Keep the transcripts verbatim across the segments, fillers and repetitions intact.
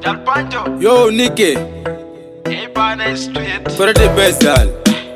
Yo, Nicky. For the best, gal.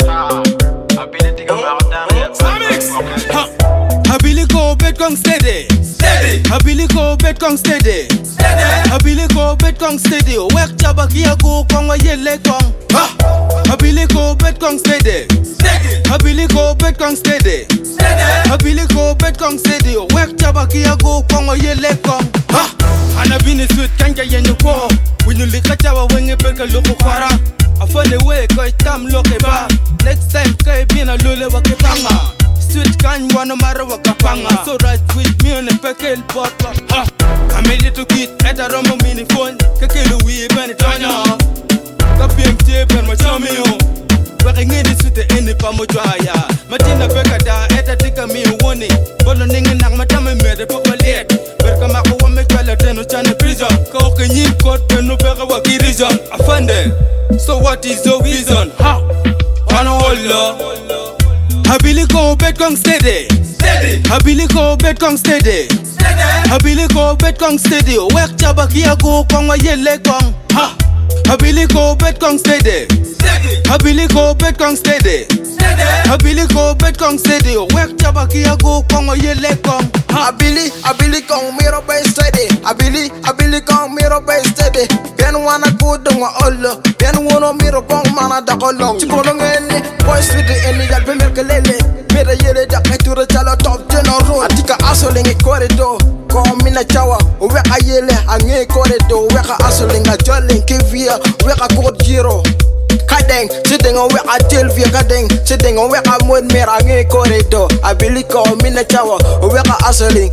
Habiliko Betkong steady. Steady. Habiliko Betkong steady. Steady. Habiliko Betkong steady. Work Chabakia go Konga Yele Kong. Habiliko Betkong steady. Steady. Habiliko Betkong steady. Steady. Habiliko Betkong steady. Work Chabakia go Konga Yele Kong. Ha. Anabini sweet kanja yenyu ko. When you lick a chawa when you beg a local para. I find a way, koi tam loke ba. Next time, kai bina lule wakipanga. Sweet can wanna matter wakapanga. So right with me on a pekel bottle. Ha! I made it to kid at a rumble mini phone. Kakelu we benetanya. Kapiam tape and my chummy. Working in this with the end of Pamojaya. Matina Bekada, at a ticker me one. Boloning and Namatama made a proper late. Berkamako make well at ten channel prison. Coking you got no better work reason. I found it. So what is the reason? How? On all law. Habiliko Betkong steady. Steady. Habiliko Betkong steady. Steady. Habiliko Betkong steady. Work Chabakia go Konga Yele Kong. Ha. Habiliko Betkong steady. Steady. Habiliko Betkong steady. Steady. Habiliko Betkong steady. Work Chabakia go Konga Yele Kong. Abili, Abili Kong Miro Bay steady. Abili, Abili Kong Miro Bay steady. Ben wana go to my all. Ben wana Miro Kong Mana da Kolong. Chipolong any boys with the any that be Merkelele. Made a yellow that I to the Chala top general. I think I hustling a corridor. Come in a shower. Where I yell a new corridor. Where I hustling a jolling Kivia. Where I got zero. Kadeng, sitting on where I tell via Kadeng, sitting on where I'm with me, I'm in a corridor. I believe come in a shower, where I hustling.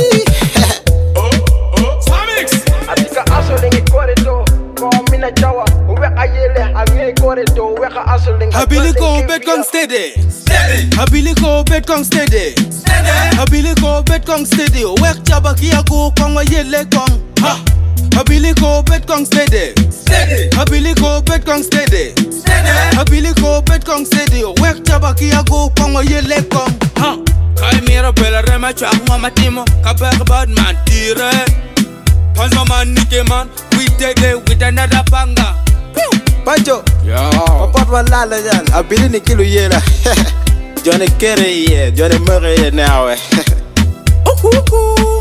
Oh, oh, Samix! I think I hustling a corridor. Come in a shower, where I yell, I'm in a corridor, where I hustling. Habiliko Betkong steady. Steady. Habiliko Betkong steady. Steady. Habiliko Betkong steady. Work Chabakia go Konga Yele Kong. Ha. Habiliko Betkong steady. Steady. Habiliko Betkong steady. Steady. Habiliko Betkong steady. Work Chabakia go Konga Yele Kong. Ha. Kai mira bela rema changwa matimo. Kabag bad man tire. Panzo man Nicky man. We take it with another banga. Pancho. Yo. Papa walala yan. Abili ni kilo yela. Johnny Kerry, Johnny Murray now.